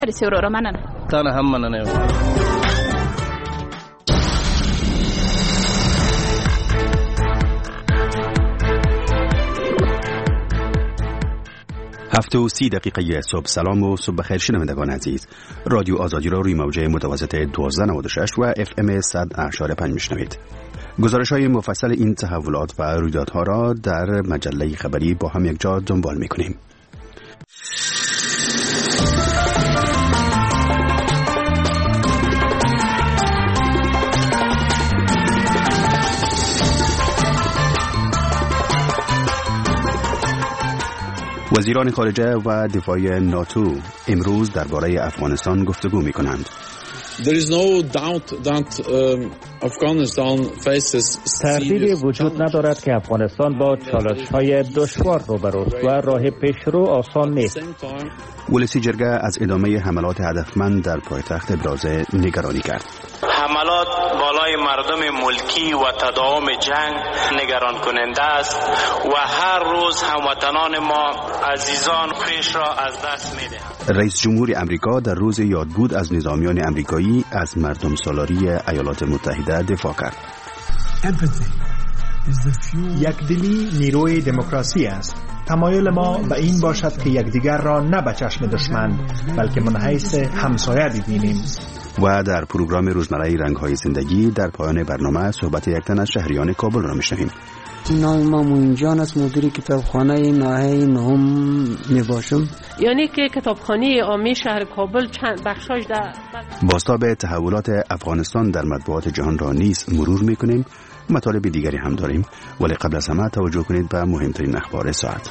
رسیورو مننه تانه هم مننه. هفته و 30 دقیقه صبح. سلام و صبح بخیر شنوندگان عزیز. رادیو آزادی را روی موج متوسط 1296 و FM 100.5 میشنوید. گزارش‌های مفصل این تحولات و رویدادها را در مجله خبری با هم یک جا دنبال می‌کنیم. وزیران خارجه و دفاع ناتو امروز درباره افغانستان گفتگو می‌کنند. تردیدی وجود ندارد که افغانستان با چالش‌های دشوار روبروست و راه پیشرو آسان نیست. ولسی جرگه از ادامه حملات هدفمند در پایتخت ابراز نگرانی کرد. حملات بالای مردم ملکی و تداوم جنگ نگران کننده است و هر روز هموطنان ما عزیزان خویش را از دست می‌دهند. رئیس جمهور امریکا در روز یادبود از نظامیان امریکایی از مردم سالاری ایالات متحده دفاع کرد. یکدلی نیروی دموکراسی است. تمایل ما به این باشد که یکدیگر را نه به چشم دشمن بلکه من حیث همسایه ببینیم. و در پروگرام روزمره رنگ‌های زندگی در پایان برنامه صحبت یک تن از شهریان کابل را می‌شنویم. نام ما موینجان است، مدیر کتابخانه ناحیه نهم میباشم. یعنی که کتابخانه عامی شهر کابل چند بخشاش در بازتاب تحولات افغانستان در مطبوعات جهان را نیز مرور می‌کنیم. مطالب دیگری هم داریم، ولی قبل از همه توجه کنید به مهمترین اخبار ساعت.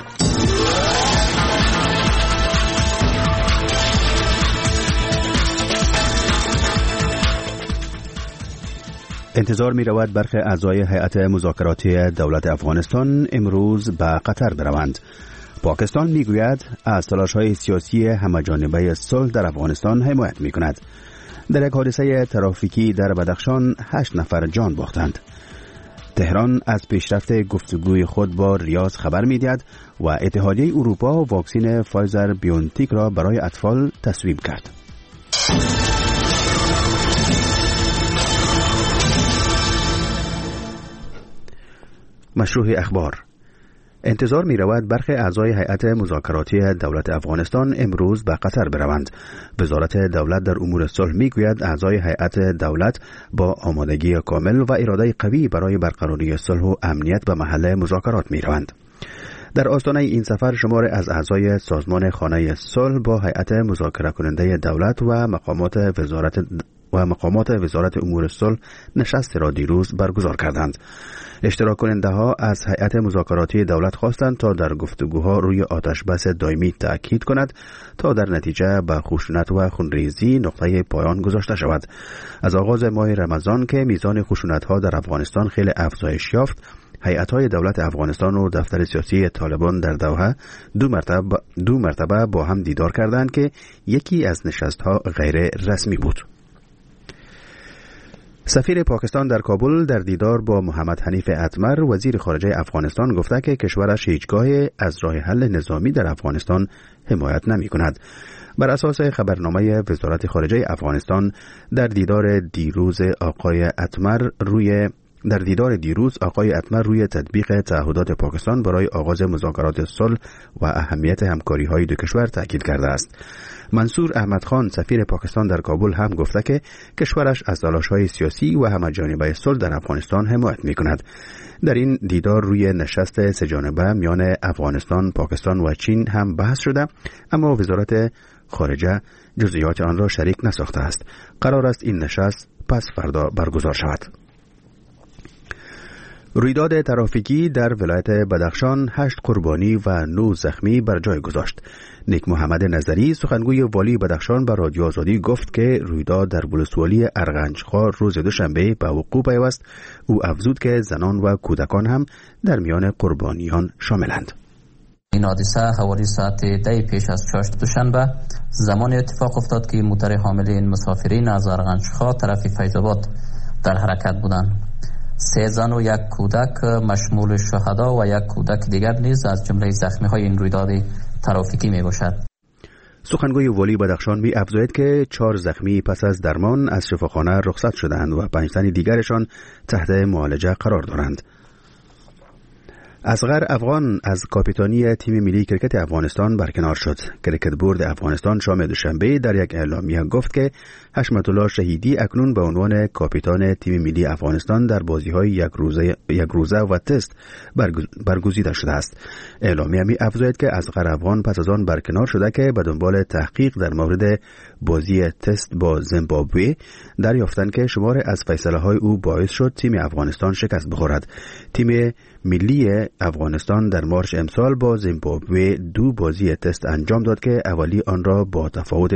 انتظار می رود برخی اعضای هیئت مذاکراتی دولت افغانستان امروز به قطر بروند. پاکستان می گوید از تلاش‌های سیاسی همه‌جانبه صلح در افغانستان حمایت می کند. در یک حادثه ترافیکی در بدخشان 8 نفر جان باختند. تهران از پیشرفت گفتگوی خود با ریاض خبر می دهد و اتحادیه اروپا واکسن فایزر بیونتیک را برای اطفال تصویب کرد. مشروع اخبار. انتظار می رود برخی اعضای هیئت مذاکراتی دولت افغانستان امروز به قطر بروند. وزارت دولت در امور صلح می گوید اعضای هیئت دولت با آمادگی کامل و اراده قوی برای برقراری صلح و امنیت به محل مذاکرات می روند. در آستانه این سفر شمار از اعضای سازمان خانه صلح با هیئت مذاکره کننده دولت و مقامات وزارت امور صلح نشست را دیروز برگزار کردند. اشتراک کننده ها از هیئت مذاکراتی دولت خواستند تا در گفتگوها روی آتش بس دائمی تأکید کند تا در نتیجه به خشونت و خونریزی نقطه پایان گذاشته شود. از آغاز ماه رمضان که میزان خشونت ها در افغانستان خیلی افزایش یافت، هیئت‌های دولت افغانستان و دفتر سیاسی طالبان در دوحه دو مرتبه با هم دیدار کردند که یکی از نشست‌ها غیر رسمی بود. سفیر پاکستان در کابل در دیدار با محمد حنیف اتمر وزیر خارجه افغانستان گفته که کشورش هیچگاه از راه حل نظامی در افغانستان حمایت نمی کند. بر اساس خبرنامه وزارت خارجه افغانستان در دیدار دیروز آقای اتمر روی تطبیق تعهدات پاکستان برای آغاز مذاکرات صلح و اهمیت همکاری‌های دو کشور تاکید کرده است. منصور احمد خان سفیر پاکستان در کابل هم گفته که کشورش از تلاش‌های سیاسی و همه‌جانبه صلح در افغانستان حمایت می‌کند. در این دیدار روی نشست سه‌جانبه میان افغانستان، پاکستان و چین هم بحث شده، اما وزارت خارجه جزئیات آن را شریک نساخته است. قرار است این نشست پس فردا برگزار شود. رویداد ترافیکی در ولایت بدخشان 8 قربانی و 9 زخمی بر جای گذاشت. نیک محمد نظری سخنگوی والی بدخشان به رادیو آزادی گفت که رویداد در ولسوالی ارغنجخوار روز دوشنبه به وقوع پیوست. او افزود که زنان و کودکان هم در میان قربانیان شاملند. این حادثه حوالی ساعت 10 پیش از چاشت دوشنبه زمان اتفاق افتاد که موتر حامل مسافرین از ارغنجخوار طرف فیض‌آباد در حرکت بودند. 3 زن و 1 کودک مشمول شهدا و 1 کودک دیگر نیز از جمله زخمی های این رویداد ترافیکی می باشد. سخنگوی والی بدخشان می افزاید که 4 زخمی پس از درمان از شفاخانه رخصت شدند و 5 تن دیگرشان تحت معالجه قرار دارند. اصغر افغان از کاپیتانی تیم ملی کرکت افغانستان برکنار شد. کرکت بورد افغانستان شام دوشنبه در یک اعلامیه گفت که حشمت الله شهیدی اکنون به عنوان کاپیتان تیم ملی افغانستان در بازی‌های یک روزه و تست برگزیده شده است. اعلامیه می افزاید که اصغر افغان پس از آن برکنار شده که به دنبال تحقیق در مورد بازی تست با زیمبابوه دریافتند که شمار از فیصله‌های او باعث شد تیم افغانستان شکست بخورد. تیم ملی افغانستان در مارچ امسال با زیمبابوه 2 بازی تست انجام داد که اولی آن را با تفاوت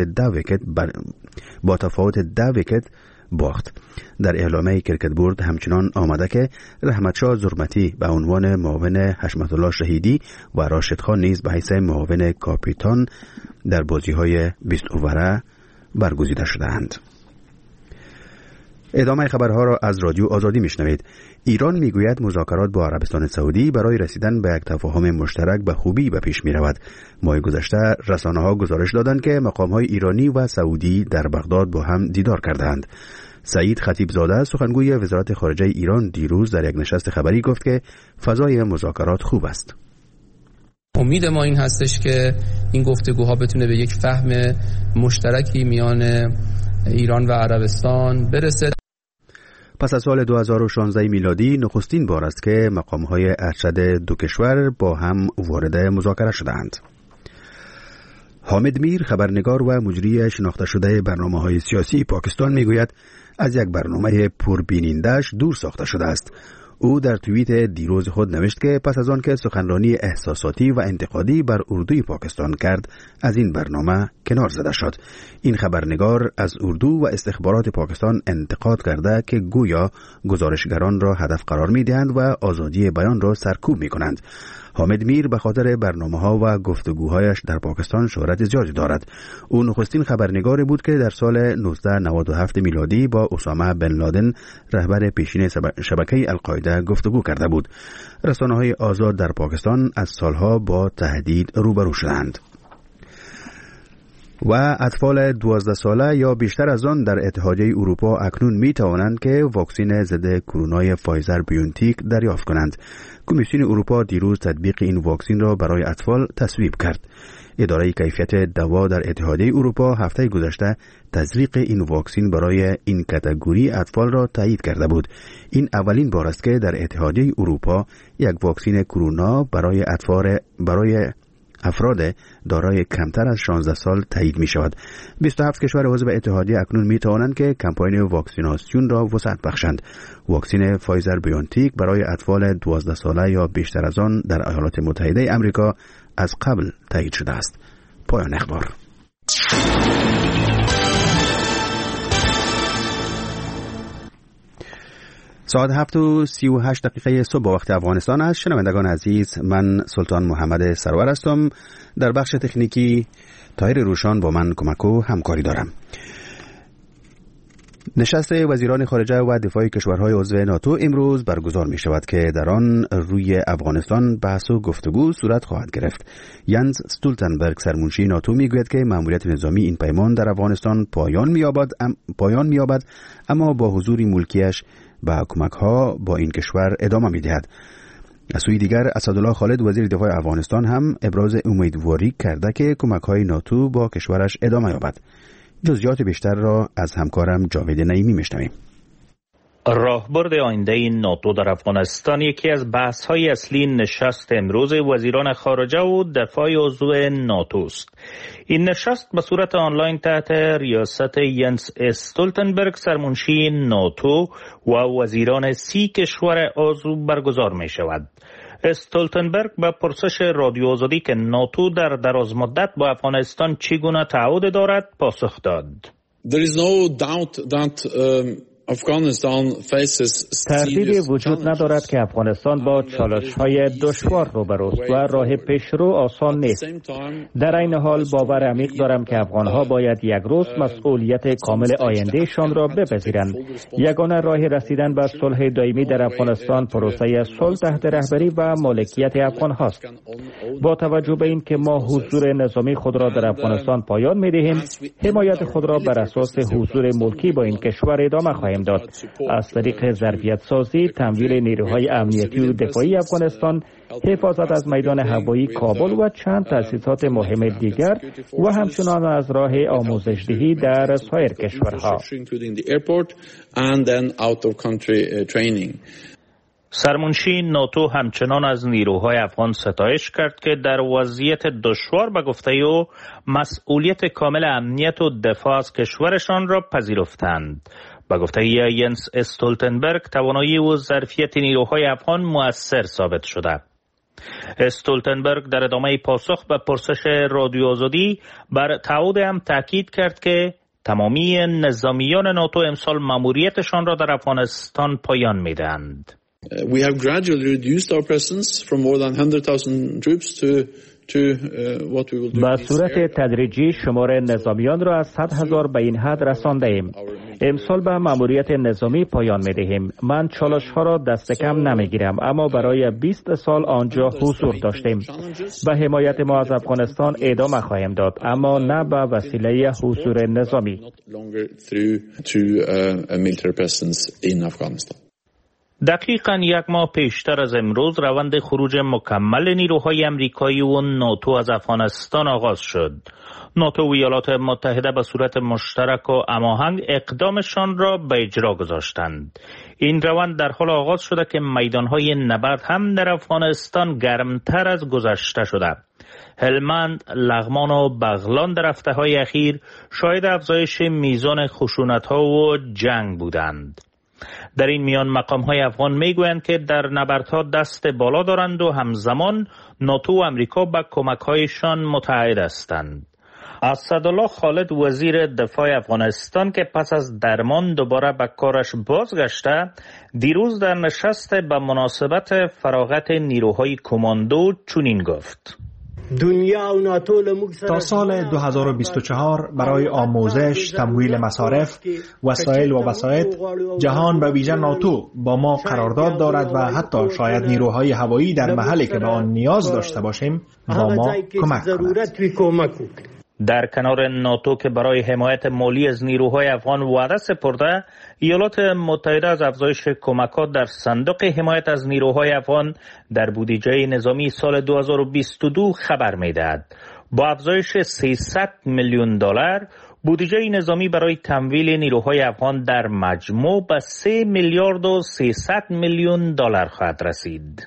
10 ویکت باخت. در اعلامیه کرکت بورد همچنان آمده که رحمتشاه زرمتی به عنوان معاون حشمت الله شهیدی و راشد خان نیز به حیث معاون کاپیتان در بازی‌های 20 اووره برگزیده شدند. ادامه خبرها را از رادیو آزادی میشنوید. ایران میگوید مذاکرات با عربستان سعودی برای رسیدن به یک تفاهم مشترک به خوبی به پیش میرود. ماه گذشته رسانه‌ها گزارش دادند که مقام‌های ایرانی و سعودی در بغداد با هم دیدار کردند. سعید خطیبزاده سخنگوی وزارت خارجه ایران دیروز در یک نشست خبری گفت که فضای مذاکرات خوب است. امید ما این هستش که این گفتگوها بتونه به یک فهم مشترکی میان ایران و عربستان برسه. پس از سال 2016 میلادی نخستین بار است که مقام‌های ارشد دو کشور با هم وارد مذاکره شدند. حامد میر خبرنگار و مجری شناخته شده برنامه‌های سیاسی پاکستان میگوید از یک برنامه پربیننده‌اش دور ساخته شده است. او در توییت دیروز خود نوشت که پس از آن که سخنرانی احساساتی و انتقادی بر اردوی پاکستان کرد از این برنامه کنار زده شد. این خبرنگار از اردو و استخبارات پاکستان انتقاد کرده که گویا گزارشگران را هدف قرار می دهند و آزادی بیان را سرکوب می کنند. حامد میر به خاطر برنامه‌ها و گفتگوهایش در پاکستان شهرت زیادی دارد. او نخستین خبرنگاری بود که در سال 1997 میلادی با اسامه بن لادن رهبر پیشین شبکه القاعده گفتگو کرده بود. رسانه‌های آزاد در پاکستان از سالها با تهدید روبرو شدند. و اطفال 12 ساله یا بیشتر از آن در اتحادیه اروپا اکنون می توانند که واکسن ضد کرونای فایزر بیونتیک دریافت کنند. کمیسیون اروپا دیروز تطبیق این واکسن را برای اطفال تصویب کرد. اداره کیفیت دوا در اتحادیه اروپا هفته گذشته تزریق این واکسن برای این کاتگوری اطفال را تایید کرده بود. این اولین بار است که در اتحادیه اروپا یک واکسن کرونا برای افراد دارای کمتر از 16 سال تایید می شود. 27 کشور عضو اتحادیه اکنون می توانند که کمپاین واکسیناسیون را وسعت بخشند. واکسن فایزر بیونتیک برای اطفال 12 ساله یا بیشتر از آن در ایالات متحده آمریکا از قبل تایید شده است. پایان اخبار. ساعت 7:38 صبح با وقت افغانستان است. شنوندگان عزیز، من سلطان محمد سرور هستم. در بخش تکنیکی طاهر روشان با من کمک و همکاری دارم. نشست وزیران خارجه و دفاع کشورهای عضو ناتو امروز برگزار می شود که در آن روی افغانستان بحث و گفتگو صورت خواهد گرفت. یانز استولتنبرگ سرمنشی ناتو می گوید که مأموریت نظامی این پیمان در افغانستان پایان می یابد اما با حضور ملکیش با کمک‌ها با این کشور ادامه می‌دهد. از سوی دیگر اسدالله خالد وزیر دفاع افغانستان هم ابراز امیدواری کرده که کمک‌های ناتو با کشورش ادامه یابد. جزئیات بیشتر را از همکارم جاوید نعیمی می‌شنویم. راهبرد آینده ناتو در افغانستان یکی از بحث‌های اصلی نشست امروز وزیران خارجه و دفاع عضو ناتو است. این نشست به صورت آنلاین تحت ریاست ینس استولتنبرگ سرمنشی ناتو و وزیران 30 کشور عضو برگزار می شود. استولتنبرگ به پرسش رادیو آزادی که ناتو در دراز مدت با افغانستان چگونه تعهد دارد پاسخ داد. There is no doubt that تردیدی وجود ندارد که افغانستان با چالش‌های دشوار روبروست و راه پیشرو آسان نیست. در این حال باور عمیق دارم که افغان‌ها باید یک روز مسئولیت کامل آیندهشان را بپذیرند. یگانه راه رسیدن به صلح دائمی در افغانستان پروسه صلح تحت رهبری و مالکیت افغان‌هاست. با توجه به اینکه ما حضور نظامی خود را در افغانستان پایان می‌دهیم، حمایت خود را بر اساس حضور ملکی با این کشور ادامه خواهیم داد. از طریق ظرفیت سازی، تمویل نیروهای امنیتی و دفاعی افغانستان، حفاظت از میدان هوایی کابل و چند تأسیسات مهم دیگر و همچنان از راه آموزش‌دهی در سایر کشورها. سرمنشی ناتو همچنان از نیروهای افغان ستایش کرد که در وضعیت دشوار به گفته او مسئولیت کامل امنیت و دفاع از کشورشان را پذیرفتند. به گفته ینس استولتنبرگ توانایی و ظرفیت نیروهای افغان مؤثر ثابت شده. استولتنبرگ در ادامه پاسخ به پرسش رادیو آزادی بر تعهد هم تاکید کرد که تمامی نظامیان ناتو امسال مأموریتشان را در افغانستان پایان می‌دهند. We have gradually reduced our presence from more than 100,000 troops to what we will do. به صورت تدریجی شمار نظامیان را از 100,000 به این حد رسانده ایم. امسال به مأموریت نظامی پایان می‌دهیم. من چالش‌ها را دست کم نمی‌گیرم، اما برای 20 سال آنجا حضور داشتیم. به حمایت ما از افغانستان ادامه خواهیم داد، اما نه به وسیله حضور نظامی. دقیقاً یک ماه پیشتر از امروز روند خروج مکمل نیروهای امریکایی و ناتو از افغانستان آغاز شد. ناتو و ایالات متحده به صورت مشترک و هماهنگ اقدامشان را به اجرا گذاشتند. این روند در حال آغاز شده که میدانهای نبرد هم در افغانستان گرمتر از گذشته شده. هلمند، لغمان و بغلان در هفته‌های اخیر شاهد افزایش میزان خشونت‌ها و جنگ بودند. در این میان مقام‌های افغان میگویند که در نبردها دست بالا دارند و همزمان ناتو و امریکا به کمک‌هایشان متعهد هستند. اسدالله خالد وزیر دفاع افغانستان که پس از درمان دوباره به کارش بازگشته، دیروز در نشست به مناسبت فراغت نیروهای کماندو چنین گفت: تا سال 2024 برای آموزش، تمویل مصارف، وسایل و وسایط، جهان به ویژه ناتو با ما قرارداد دارد و حتی شاید نیروهای هوایی در محلی که به آن نیاز داشته باشیم با ما کمک کند. در کنار ناتو که برای حمایت مالی از نیروهای افغان وعده سپرده، ایالات متحده از افزایش کمکات در صندوق حمایت از نیروهای افغان در بودجه نظامی سال 2022 خبر می‌دهد. با افزایش 300 میلیون دلار، بودجه نظامی برای تمویل نیروهای افغان در مجموع به 3 میلیارد و 300 میلیون دلار خواهد رسید.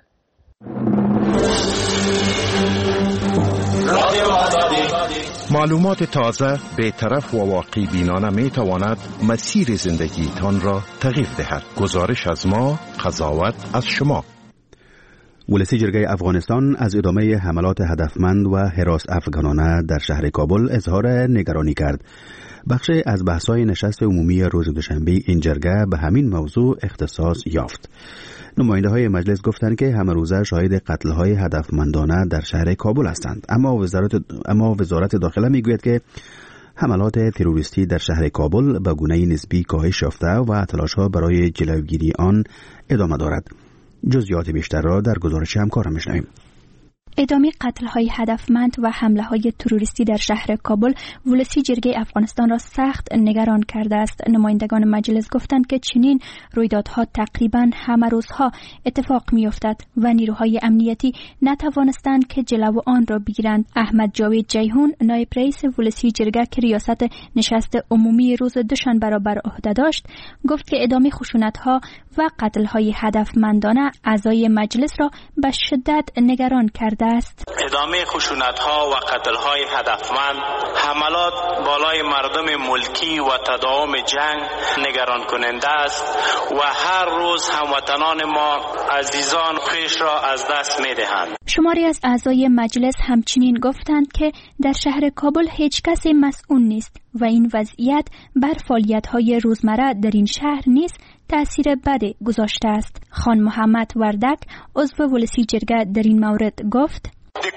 معلومات تازه، بی‌طرف و واقع بینانه می تواند مسیر زندگیتان را تغییر دهد. گزارش از ما، قضاوت از شما. ولسی جرگه افغانستان از ادامه حملات هدفمند و هراس افغانانه در شهر کابل اظهار نگرانی کرد. بخش از بحث‌های نشست عمومی روز دوشنبه این جرگه به همین موضوع اختصاص یافت. نماینده‌های مجلس گفتند که همه روزه شاهد قتل‌های هدفمندانه در شهر کابل هستند، اما وزارت داخله میگوید که حملات تروریستی در شهر کابل به گونه نسبی کاهش یافته و تلاش‌ها برای جلوگیری آن ادامه دارد. جزئیات بیشتر را در گزارش همکارم می‌شنویم. ادامه قتل‌های هدفمند و حمله‌های تروریستی در شهر کابل ولسی جرگه افغانستان را سخت نگران کرده است. نمایندگان مجلس گفتند که چنین رویدادها تقریباً همه روزها اتفاق می‌افتد و نیروهای امنیتی نتوانستند که جلو آن را بگیرند. احمد جاوید جیهون، نایب رئیس ولسی جرگه که ریاست نشست عمومی روز دوشنبه را بر عهده داشت، گفت که ادامه خشونت‌ها و قتل‌های هدفمندانه اعضای مجلس را به شدت نگران کرده است. ادامه خشونت‌ها و قتل‌های هدفمند، حملات بالای مردم ملکی و تداوم جنگ نگران کننده است و هر روز هموطنان ما عزیزان خویش را از دست می‌دهند. شماری از اعضای مجلس همچنین گفتند که در شهر کابل هیچ کس مسئول نیست و این وضعیت بر فعالیت‌های روزمره در این شهر نیز تأثیر بدی گذاشته است. خان محمد وردک عضو ولسی جرگه در این مورد گفت: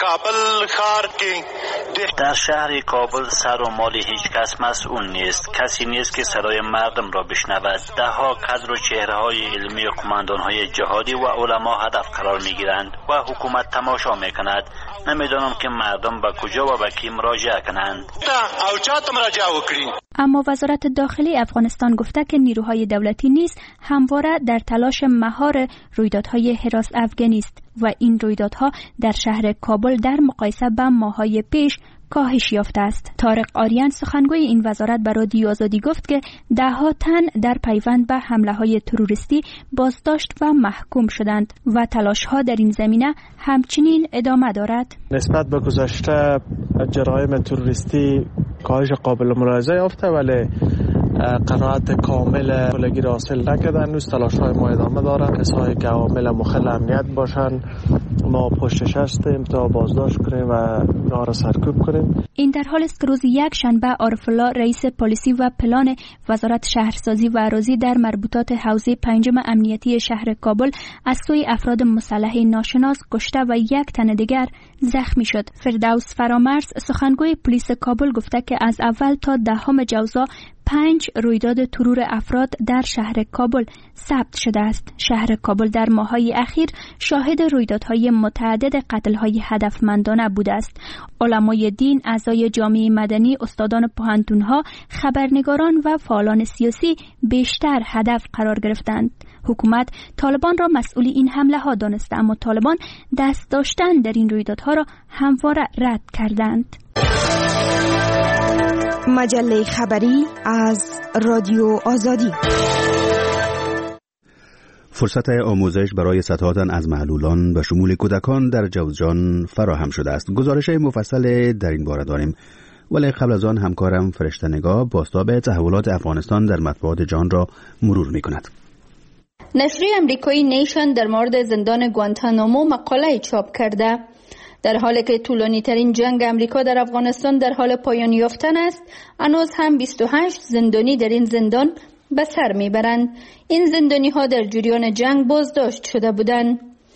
در شهر کابل سر و مال هیچ کس مسئول نیست. کسی نیست که صدای مردم را بشنود. دهها کادر و چهره‌های علمی و قماندان‌های جهادی و علما هدف قرار می‌گیرند و حکومت تماشا می‌کند. نمی‌دانم که مردم به کجا و به کی مراجعه کنند. اما وزارت داخلی افغانستان گفته که نیروهای دولتی نیز همواره در تلاش مهار رویدادهای هراس افغانی است و این رویدادها در شهر کابل در مقایسه با ماه‌های پیش کاهش یافته است. طارق آریان سخنگوی این وزارت به رادیو آزادی گفت که ده‌ها تن در پیوند به حمله‌های تروریستی بازداشت و محکوم شدند و تلاش‌ها در این زمینه همچنین ادامه دارد. نسبت به گذشته جرایم تروریستی کاهش قابل ملاحظه یافته ولی قناعت کامل کلگی را حاصل نکردن. هنوز تلاش‌های ما ادامه دارد. کسایی که عوامل مخل امنیت باشند ما پشتش هستیم تا بازداشت کنیم و اونا را سرکوب کنیم. این در حال است که روز یک شنبه عارف الله رئیس پلیسی و پلان وزارت شهرسازی و اراضی در مربوطات حوزه پنجم امنیتی شهر کابل از سوی افراد مسلح ناشناس کشته و یک تن دیگر زخمی شد. فردوس فرامرز سخنگوی پلیس کابل گفته که از اول تا 10 جوزا 5 رویداد ترور افراد در شهر کابل ثبت شده است. شهر کابل در ماه‌های اخیر شاهد رویدادهای متعدد قتل‌های هدفمندانه بوده است. علمای دین، اعضای جامعه مدنی، استادان پوهنتون‌ها، خبرنگاران و فعالان سیاسی بیشتر هدف قرار گرفتند. حکومت طالبان را مسئول این حمله‌ها دانسته، اما طالبان دست داشتن در این رویدادها را همواره رد کردند. مجله خبری از رادیو آزادی. فرصت آموزش برای صدها تن از معلولان به شمول کودکان در جوزجان فراهم شده است. گزارش مفصل در این باره داریم، ولی قبل از آن همکارم فرشته نگاه بازتاب تحولات افغانستان در مطبوعات جهان را مرور می کند. نشریه امریکایی نیشن در مورد زندان گوانتانامو مقاله چاپ کرده. در حالی که طولانی ترین جنگ امریکا در افغانستان در حال پایان یافتن است، هنوز هم 28 زندانی در این زندان به سر میبرند. این زندانی ها در جریان جنگ بازداشت شده بودند.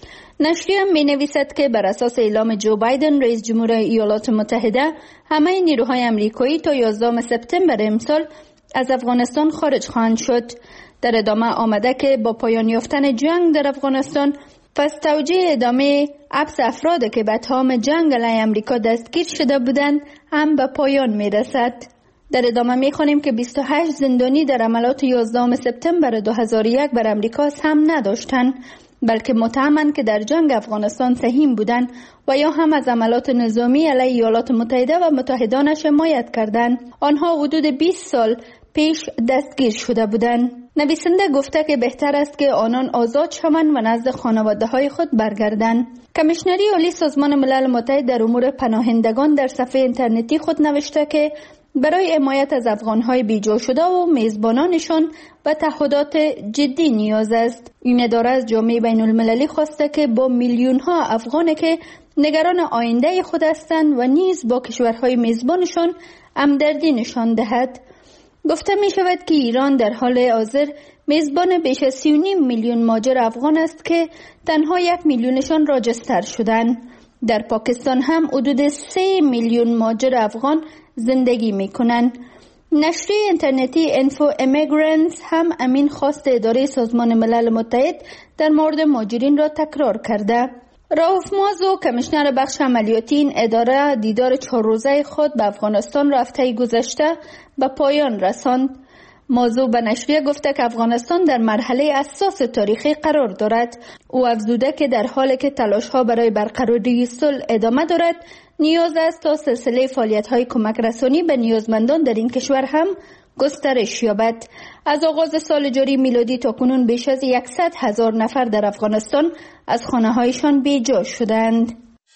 نشریه می نویسد که بر اساس اعلام جو بایدن رئیس جمهور ایالات متحده، همه نیروهای امریکایی تا 11 سپتامبر امسال از افغانستان خارج خواهند شد. در ادامه آمده که با پایان یافتن جنگ در افغانستان، پس توجیه ادامه حبس افرادی که به اتهام جنگ علیه امریکا دستگیر شده بودند هم به پایان می رسد. در ادامه می خوانیم که 28 زندانی در عملات 11 سپتامبر 2001 بر امریکا سهم نداشتند، بلکه متهمند که در جنگ افغانستان سهیم بودند و یا هم از عملات نظامی علیه ایالات متحده و متحدانش حمایت کردند. آنها حدود 20 سال پیش دستگیر شده بودند. نویسنده گفته که بهتر است که آنان آزاد شوند و نزد خانواده های خود برگردند. کمیشنری عالی سازمان ملل متحد در امور پناهندگان در صفحه اینترنتی خود نوشته که برای حمایت از افغان‌های بیجا شده و میزبانانشان به تعهدات جدی نیاز است. این اداره از جامعه بین المللی خواسته که با میلیون‌ها افغانی که نگران آینده خود هستند و نیز با کشورهای میزبانشان همدردی نشان دهد. گفته می شود که ایران در حال حاضر میزبان بیش از 3.5 میلیون مهاجر افغان است که تنها 1 میلیونشان راجستر شدند. در پاکستان هم حدود 3 میلیون مهاجر افغان زندگی می کنند. نشریه اینترنتی انفو امیگرنتس هم امین خواست اداره سازمان ملل متحد در مورد مهاجرین را تکرار کرده. رئوف مازو کمیشنر بخش عملیاتی این اداره دیدار 4 روزه خود به افغانستان را هفته گذشته به پایان رساند. مازو به نشریه گفته که افغانستان در مرحله حساس تاریخی قرار دارد. او افزوده که در حالی که تلاش‌ها برای برقراری صلح ادامه دارد، نیاز است تا سلسله فعالیت‌های کمک رسانی به نیازمندان در این کشور هم گسترش یابد. از آغاز سال جاری میلادی تا کنون بیش از 100,000 نفر در افغانستان از خانه‌هایشان بی‌جا شدند.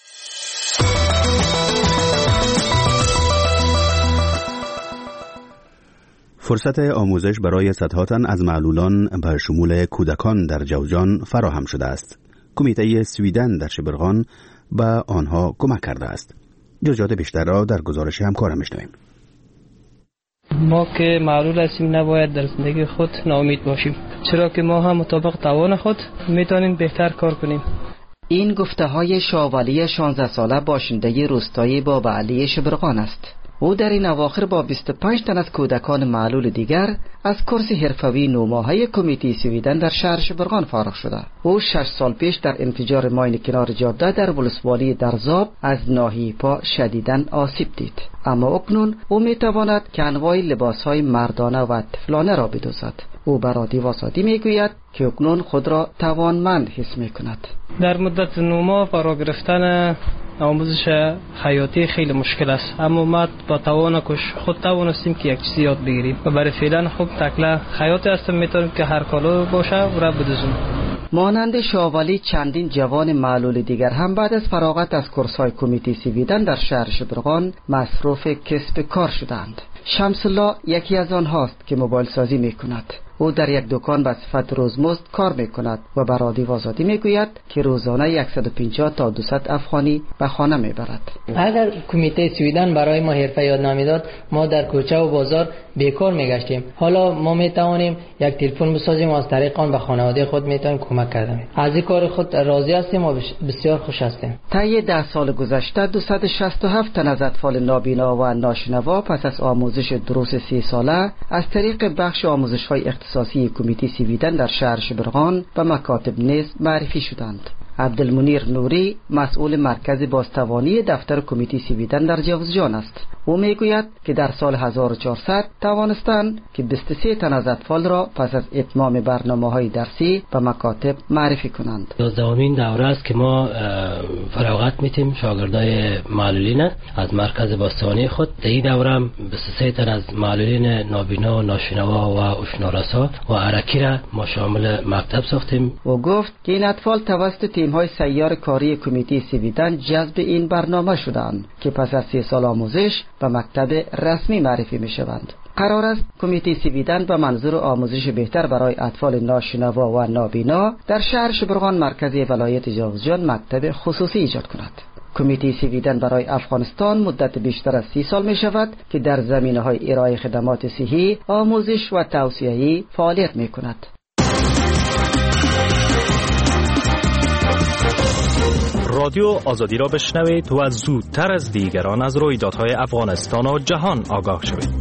فرصت آموزش برای صدها تن از معلولان به شمول کودکان در جوزجان فراهم شده است. کمیته سویدن در شبرغان به آنها کمک کرده است. جزئیات بیشتر را در گزارش همکارم میشنویم. ما که معلول هستیم نباید در زندگی خود ناامید باشیم، چرا که ما هم مطابق توان خود میتونیم بهتر کار کنیم. این گفته‌های شاولی 16 ساله باشنده روستایی بابا علی شبرغان است. او در این اواخر با 25 تن از کودکان معلول دیگر از کورس حرفوی 9 ماهه کمیته سویدن در شهر شبرغان فارغ شده. او 6 سال پیش در انفجار ماین کنار جاده در ولسوالی درزاب از ناحیه پا شدیداً آسیب دید، اما اکنون او میتواند که انواع لباسهای مردانه و طفلانه را بدوزد. او بر رادیو آزادی میگوید که اکنون خود را توانمند حس میکند. در مدت 9 ماه فرا گرفتن آموزش حیاتی خیلی مشکل است، اما ما با توان خود توانستیم که یک چیزی یاد بگیریم و برای فعلا خوب تکله حیاتی هستم میتونیم که هر کالو باشه و را بدوزیم. مانند شاولی چندین جوان معلول دیگر هم بعد از فراغت از کورس‌های کمیته سویدن در شهر شبرغان مصروف کسب کار شدند. شمس الله یکی از آنهاست که موبایل سازی میکند. او در یک دکان به صفت روزمزد کار میکند و بر رادیو آزادی میگوید که روزانه 150 تا 200 افغانی به خانه میبرد. اگر کمیته سویدن برای ما حرفه یاد نمیداد، ما در کوچه و بازار بیکار میگشتیم. حالا ما میتوانیم یک تلفن بسازیم و از طریق آن به خانواده خود میتونیم کمک کردیم. از این کار خود راضی هستیم و بسیار خوش هستیم. طی 10 سال گذشته 267 تن از اطفال نابینا و ناشنوا پس از آموزش دروس 3 ساله از طریق بخش آموزش‌های اختصاصی کمیته سویدن در شهر شبرغان به مکاتب نیز معرفی شدند. عبدالمنیر نوری مسئول مرکز بازتوانی دفتر کمیته سویدن در جوزجان است. او میگوید که در سال 1400 توانستند که 23 تن از اطفال را پس از اتمام برنامه‌های درسی به مکاتب معرفی کنند. 11مین دوره است که ما فراغت میتیم شاگردای معلولین از مرکز بازتوانی خود. در این دوره 23 تن از معلولین نابینا و ناشنوا و اشنارسا و عرکی را ما شامل مکتب ساختیم. او گفت که این اطفال توسط تیم‌های سیار کاری کمیته سویدن جذب این برنامه شدند که پس از 3 سال آموزش به مکتب رسمی معرفی می‌شوند. قرار است کمیته سویدن به منظور آموزش بهتر برای اطفال ناشنوا و نابینا در شهر شبرغان مرکزی ولایت جوزجان مکتب خصوصی ایجاد کند. کمیته سویدن برای افغانستان مدت بیشتر از 30 سال می شود که در زمینه‌های ارائه خدمات صحی، آموزش و توسعه‌ای فعالیت می کند. رادیو آزادی را بشنوید و زودتر از دیگران از رویدادهای افغانستان و جهان آگاه شوید.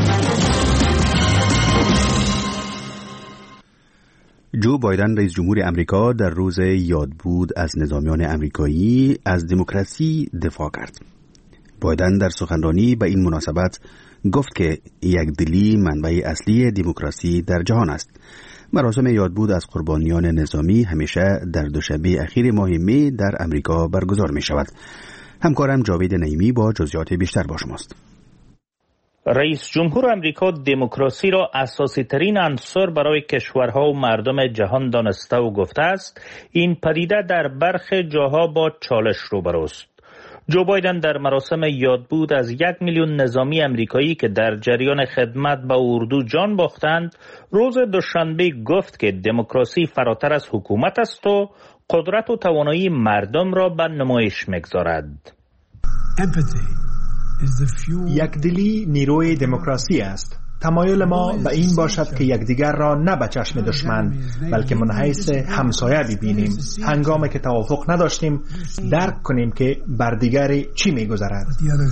جو بایدن رئیس جمهور امریکا در روز یادبود از نظامیان امریکایی از دموکراسی دفاع کرد. بایدن در سخنرانی به این مناسبت گفت که یکدلی منبع اصلی دموکراسی در جهان است. مراسم یادبود از قربانیان نظامی همیشه در دوشنبه اخیر ماه می در امریکا برگزار می شود. همکارم جاوید نعیمی با جزئیات بیشتر با شماست. رئیس جمهور امریکا دموکراسی را اساسی ترین عنصر برای کشورها و مردم جهان دانسته و گفته است. این پدیده در برخی جاها با چالش روبروست. جو بایدن در مراسم یادبود از 1 میلیون نظامی امریکایی که در جریان خدمت به اردو جان باختند روز دوشنبه گفت که دموکراسی فراتر از حکومت است و قدرت و توانایی مردم را به نمایش می‌گذارد. یکدلی نیروی دموکراسی است. تمایل ما به این باشد که یکدیگر را نه به چشم دشمن بلکه منحیث همسایه ببینیم. هنگامی که توافق نداشتیم درک کنیم که بر دیگری چی می‌گذرد.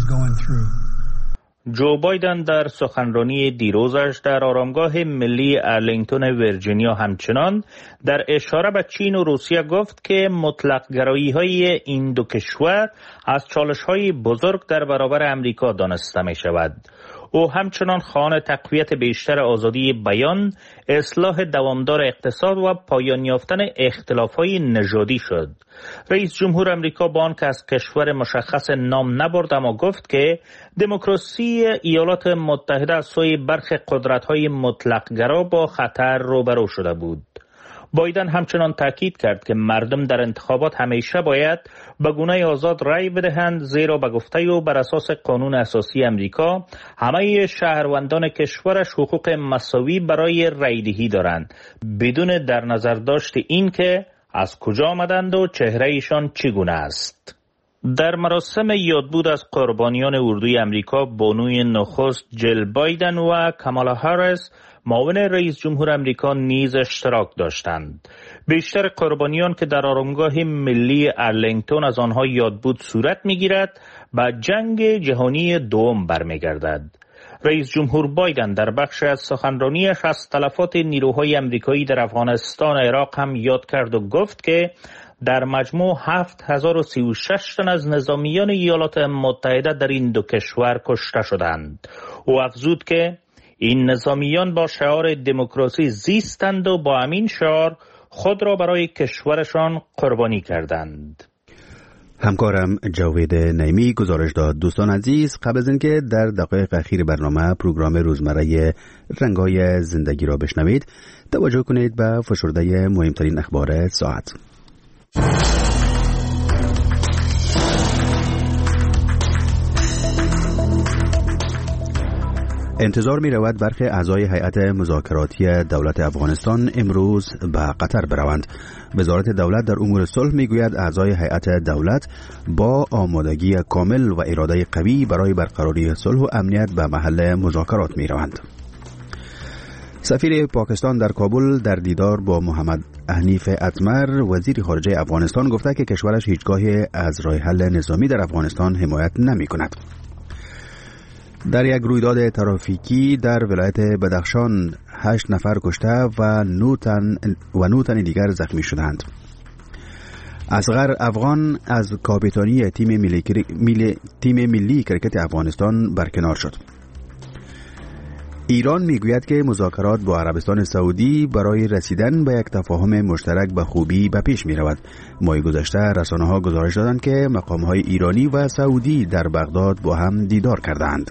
جو بایدن در سخنرانی دیروزش در آرامگاه ملی ارلینگتون ویرجینیا همچنان در اشاره به چین و روسیه گفت که مطلق گرایی های این دو کشور از چالش های بزرگ در برابر امریکا دانسته می شود. او همچنان خواهان تقویت بیشتر آزادی بیان، اصلاح دوامدار اقتصاد و پایان یافتن اختلاف‌های نژادی شد. رئیس جمهور امریکا با آنکه از کشور مشخص نام نبرد اما گفت که دموکراسی ایالات متحده از سوی برخی قدرت‌های مطلق‌گرا با خطر روبرو شده بود. بایدن همچنان تاکید کرد که مردم در انتخابات همیشه باید به گونه آزاد رأی بدهند، زیرا به گفته او بر اساس قانون اساسی امریکا همه شهروندان کشورش حقوق مساوی برای رأی‌دهی دارند، بدون در نظر داشت این که از کجا آمدند و چهره ایشان چگونه است. در مراسم یادبود از قربانیان اردوی امریکا، بانوی نخست جل بایدن و کامالا هاریس معاون رئیس جمهور امریکا نیز اشتراک داشتند. بیشتر قربانیان که در آرامگاه ملی ارلینگتون از آنها یادبود صورت می‌گیرد به جنگ جهانی دوم برمیگردد. رئیس جمهور بایدن در بخش از سخنرانیش از تلفات نیروهای امریکایی در افغانستان و عراق هم یاد کرد و گفت که در مجموع 7036 تن از نظامیان ایالات متحده در این دو کشور کشته شدند. او افزود که این نظامیان با شعار دموکراسی زیستند و با همین شعار خود را برای کشورشان قربانی کردند. همکارم جاوید نعیمی گزارش داد. دوستان عزیز، قبل از اینکه در دقایق اخیر برنامه پروگرام روزمره رنگ‌های زندگی را بشنوید، توجه کنید به فشرده مهمترین اخبار ساعت. انتظار می رود برخی اعضای هیئت مذاکراتی دولت افغانستان امروز به قطر بروند. وزارت دولت در امور صلح می گوید اعضای هیئت دولت با آمادگی کامل و اراده قوی برای برقراری صلح و امنیت به محل مذاکرات می روند. سفیر پاکستان در کابل در دیدار با محمد حنیف اتمر وزیر خارجه افغانستان گفته که کشورش هیچگاهی از راه حل نظامی در افغانستان حمایت نمی کند. در یک رویداد ترافیکی در ولایت بدخشان 8 نفر کشته و 9 تن دیگر زخمی شدند. اصغر افغان از کاپیتانی تیم ملی کرکت افغانستان برکنار شد. ایران میگوید که مذاکرات با عربستان سعودی برای رسیدن به یک تفاهم مشترک به خوبی به پیش می رود. ماه گذشته رسانه‌ها گزارش دادند که مقام‌های ایرانی و سعودی در بغداد با هم دیدار کردند.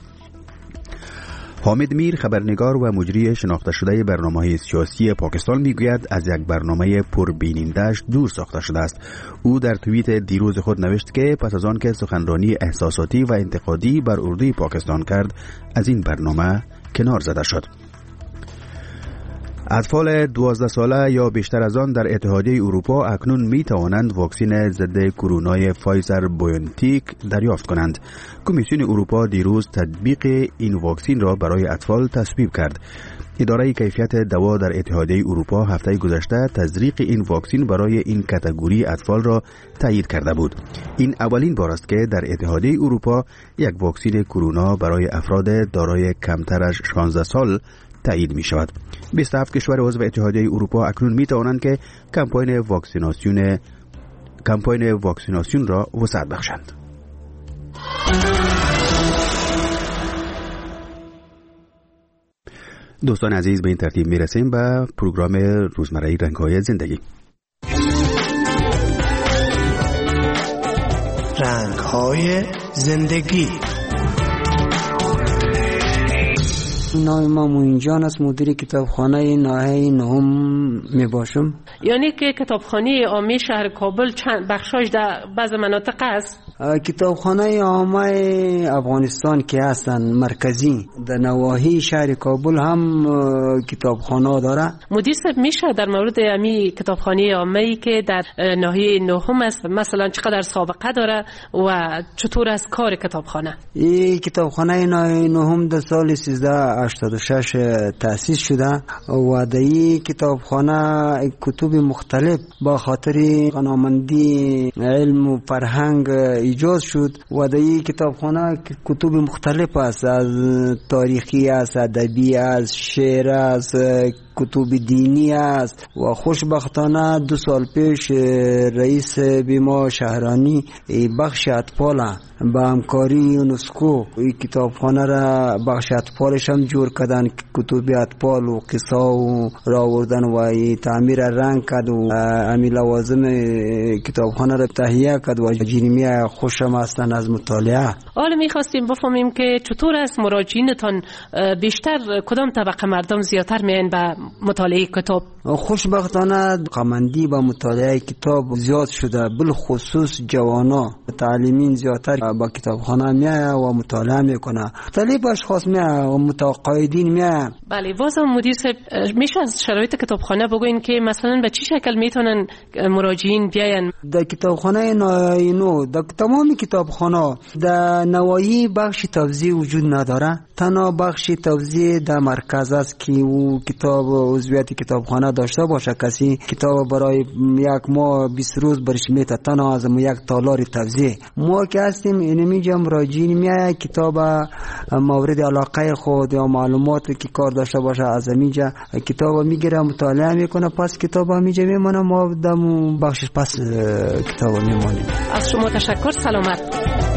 حامد میر، خبرنگار و مجری شناخته شده برنامه‌های سیاسی پاکستان، میگوید از یک برنامه پربیننده‌اش دور ساخته شده است. او در توییت دیروز خود نوشت که پس از آن که سخنرانی احساساتی و انتقادی بر اردوی پاکستان کرد، از این برنامه کنار زده شد. اطفال 12 ساله یا بیشتر از آن در اتحادیه اروپا اکنون می توانند واکسن ضد کرونای فایزر بایونتیک دریافت کنند. کمیسیون اروپا دیروز تطبیق این واکسن را برای اطفال تصویب کرد. اداره کیفیت دوا در اتحادیه اروپا هفته گذشته تزریق این واکسن برای این کاتگوری اطفال را تایید کرده بود. این اولین بار است که در اتحادیه اروپا یک واکسن کرونا برای افراد دارای کمتر از 16 سال تایید می شود. 27 کشور عضو اتحادیه اروپا اکنون می توانند که کمپاین واکسیناسیون را وسعت بخشند. دوستان عزیز، به این ترتیب می رسیم به پروگرام روزمره رنگ‌های زندگی. رنگ‌های زندگی. نام ما موین جان است، مدیر کتابخانه ناحیه نهم می باشم. یعنی که کتابخانه عامه شهر کابل چند بخشاش در بعض مناطق است؟ کتابخانه عامه افغانستان که هستن مرکزی در نواحی شهر کابل هم کتابخانه داره. مدیر صاحب میشه در مورد امی کتابخانه عامه که در ناحیه نهم است مثلا چقدر سابقه داره و چطور است کار کتابخانه؟ این کتابخانه ناحیه نهم در سال 1386 تأسیس شده و در این کتابخانه کتب مختلف با خاطر غنامندی علم و فرهنگ ایجاد شد و در این کتابخانه کتب مختلف است، از تاریخی است، ادبی است، شعر است، کتب دینی است و خوشبختانه 2 سال پیش رئیس بیما شهرانی بخش اطفال با همکاری یونسکو این کتابخانه را بخش اطفالش هم جور کردن، کتب اطفال و قصه و را آوردن و تعمیر رنگ کرد و امی لوازم کتابخانه را تهیه کرد و جریمه خوشم هستن از مطالعه. حالا میخواستیم بفهمیم که چطور است مراجعینتان بیشتر کدام طبقه مردم زیادتر میان به مطالعه کتاب؟ خوشبختانه قمندی با مطالعه کتاب زیاد شده، بالخصوص جوانا تعلیمین زیادتر با کتابخانه میایه و مطالعه میکنه. مختلف اشخاص میایه و متقاعدین میایه. بله، واسه مدیر صاحب میشه از شرایط کتابخانه بگوین که مثلا به چه شکل میتونن مراجعین بیاین؟ در کتابخانه نو در تمام کتابخانه در نواحی بخش توزیع وجود نداره. تنها بخش توزیع در مرکز است که او کتاب عضویت کتابخانه داشته باشه. کسی کتاب برای یک ماه 20 روز برش میته، تنها از یک تالار توزیع. ما که هستیم اینمیجا مراجعین میای کتاب مورد علاقه خود یا معلومات که کار داشته باشه از اینجا کتاب میگیره، مطالعه میکنه، پس کتاب همینجا میمونه، ما دم بخشش پس کتاب میمونیم. از شما تشکر. سلامت.